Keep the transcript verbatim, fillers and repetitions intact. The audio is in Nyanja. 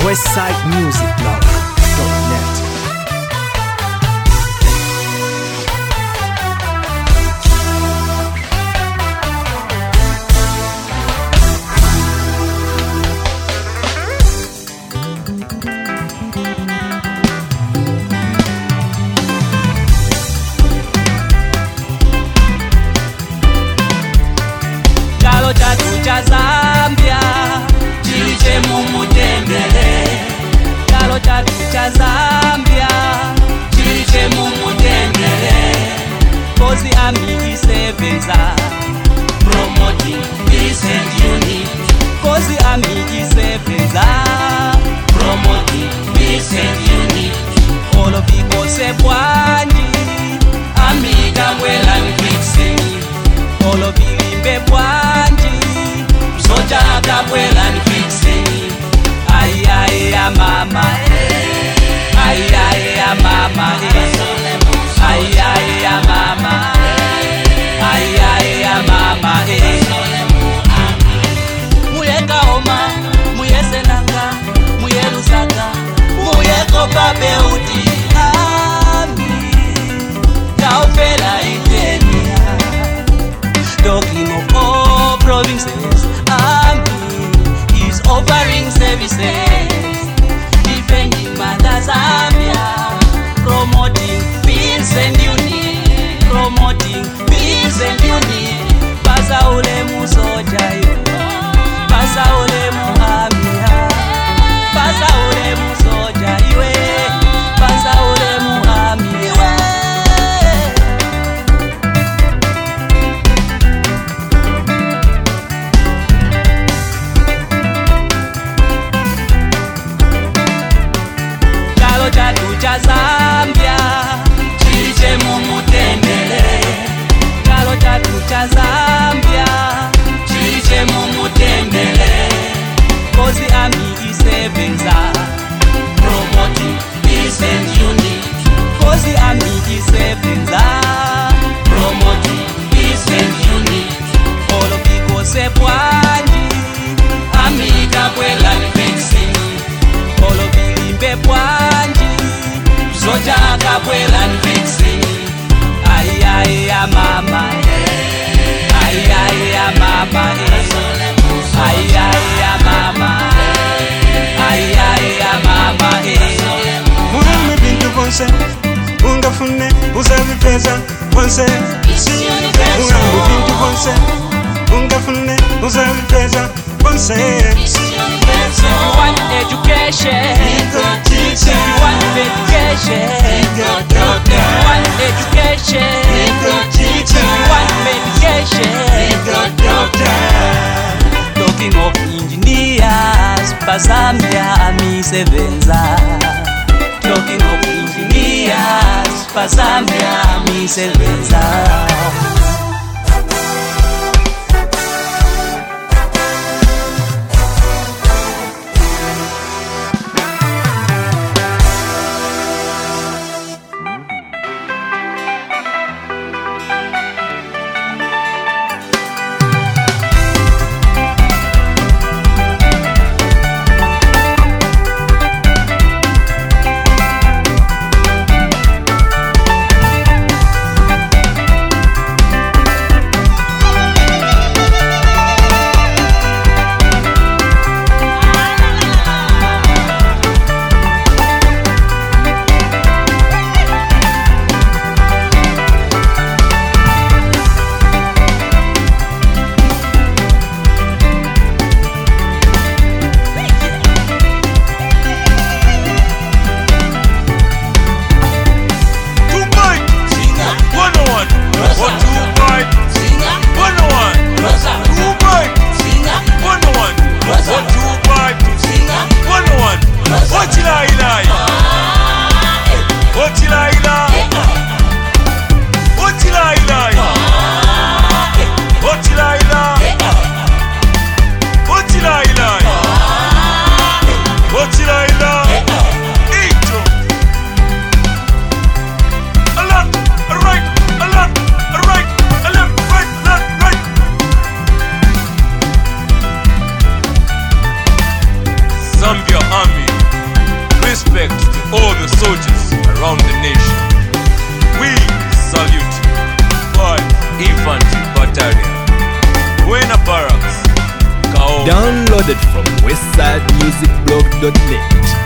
westside music blog dot net. Chalo chatu cha Zambia chiliche mumutendele. Chalo chatu cha Zambia chiliche mumutendele. Kozi ami isebenza promoting peace and unity. Kozi ami isebenza promoting peace and unity. Olo biko sepwani amiga mwela nifixeni. Olo bilimbe pwanji soja kabwela nifixeni. Ai ai ya mama eh. Ai ai ya mama eh. Ai ai ya mama eh. Ai ai ya mama eh. Muyeka oma, muyese nanga, muyelusaka, muyeko pape uti ami. Kaufela itenia. Talking of all provinces, Army is offering services, defending Mother Zambia, promoting peace and unity, promoting peace and unity. Pasa ule musoja yo, pasa ule muhamia, pasa ule musoja iwe, pasa ule muhamia. Chalo chatu cha Zambia chiliche mumutendele. Chalo chatu cha Zambia chiliche mumutendele. Kozi ami isebenza promoting peace and unity. Kozi ami isebenza promoting peace and unity. Olo biko sepwani amiga bwela nifixeni. Olo bilimbe pwanji soja kabwela nifixeni. Ai ai ya mama eh. Ai ai ya mama eh. Ai ai ya mama eh. Ai ai ya mama eh. Muhammed bintu bonse ungafune uzabipeza bonse. Muhammed bintu bonse ungafune uzabipeza bonse. If you want education, if you want medication, if you want education, if you want medication. Talking of engineers, Zambia ami sebenza. Talking of engineers, Zambia ami sebenza. all the soldiers around the nation. We salute you. Boy, Infantry Battalion. Buena Barracks. Kao. Downloaded from westside music blog dot net.